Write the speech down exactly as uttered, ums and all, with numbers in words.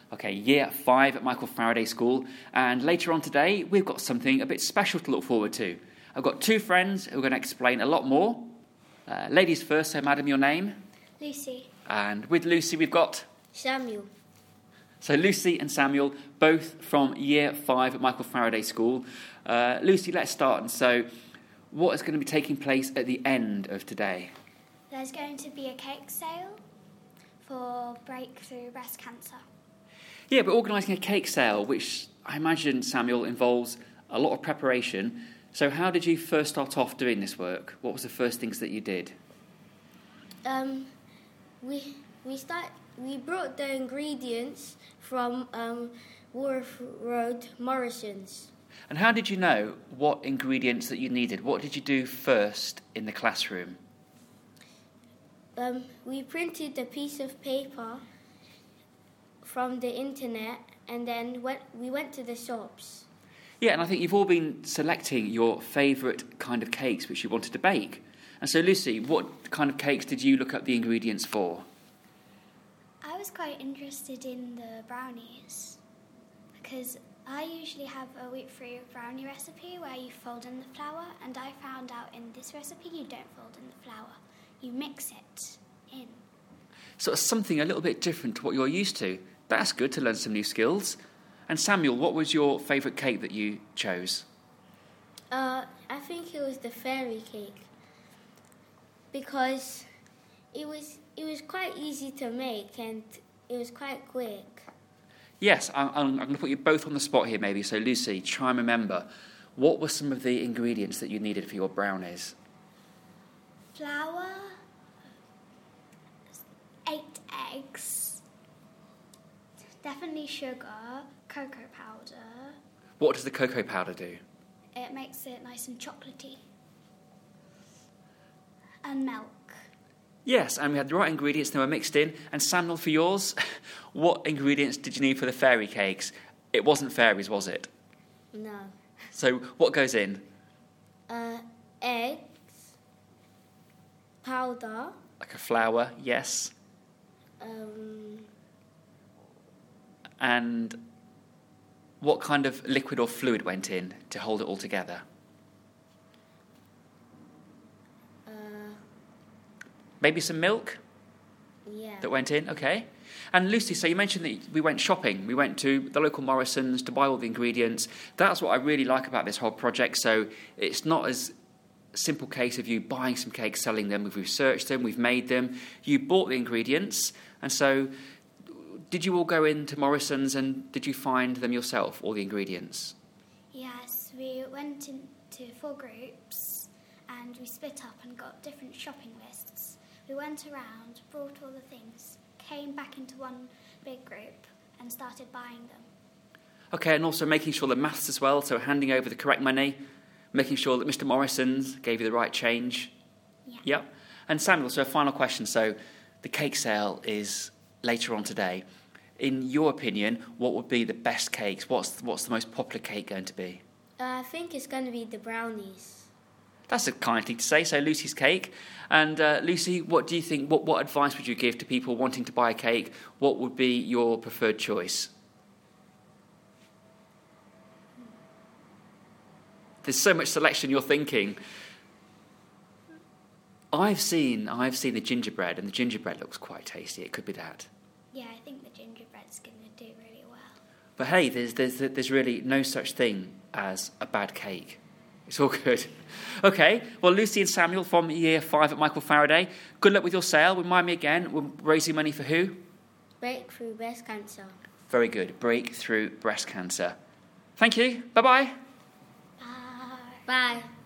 Okay, year five at Michael Faraday School. And later on today, we've got something a bit special to look forward to. I've got two friends who are going to explain a lot more. Uh, ladies first, so madam, your name? Lucy. And with Lucy, we've got? Samuel. So Lucy and Samuel, both from year five at Michael Faraday School. Uh, Lucy, let's start. And so, what is going to be taking place at the end of today? There's going to be a cake sale for Breakthrough Breast Cancer. Yeah, we're organising a cake sale, which I imagine, Samuel, involves a lot of preparation. So how did you first start off doing this work? What was the first things that you did? Um, we we start we brought the ingredients from um, Wharf Road Morrison's. And how did you know what ingredients that you needed? What did you do first in the classroom? Um, we printed a piece of paper from the internet, and then went, we went to the shops. Yeah, and I think you've all been selecting your favourite kind of cakes which you wanted to bake. And so, Lucy, what kind of cakes did you look up the ingredients for? I was quite interested in the brownies because I usually have a wheat-free brownie recipe where you fold in the flour, and I found out in this recipe you don't fold in the flour. You mix it in. So it's something a little bit different to what you're used to. That's good to learn some new skills. And Samuel, what was your favourite cake that you chose? Uh, I think it was the fairy cake because it was it was quite easy to make and it was quite quick. Yes, I'm, I'm going to put you both on the spot here maybe. So Lucy, try and remember, what were some of the ingredients that you needed for your brownies? Flour, eight eggs, definitely sugar, cocoa powder. What does the cocoa powder do? It makes it nice and chocolatey. And milk. Yes, and we had the right ingredients, they were mixed in. And Samuel, for yours, what ingredients did you need for the fairy cakes? It wasn't fairies, was it? No. So what goes in? Uh, eggs, powder. Like a flour, yes. Um, And what kind of liquid or fluid went in to hold it all together? uh, Maybe some milk yeah. that went in, okay. And Lucy, so you mentioned that we went shopping. We went to the local Morrison's to buy all the ingredients. That's what I really like about this whole project. So it's not as simple case of you buying some cakes, selling them. We've researched them, we've made them. You bought the ingredients, and so did you all go into Morrison's and did you find them yourself, all the ingredients? Yes, we went into four groups and we split up and got different shopping lists. We went around, brought all the things, came back into one big group and started buying them. Okay, and also making sure the maths as well, so handing over the correct money, making sure that Mister Morrison's gave you the right change. Yeah. Yep. And Samuel, so a final question. So the cake sale is later on today. In your opinion, what would be the best cakes? What's what's the most popular cake going to be? Uh, I think it's going to be the brownies. That's a kind thing to say. So Lucy's cake. And uh, Lucy, what do you think? What what advice would you give to people wanting to buy a cake? What would be your preferred choice? There's so much selection. You're thinking. I've seen I've seen the gingerbread, and the gingerbread looks quite tasty. It could be that. Yeah, I think the gingerbread's going to do really well. But hey, there's, there's, there's really no such thing as a bad cake. It's all good. Okay, well, Lucy and Samuel from year five at Michael Faraday, good luck with your sale. Remind me again, we're raising money for who? Breakthrough Breast Cancer. Very good, Breakthrough Breast Cancer. Thank you. Bye-bye. Bye. Bye.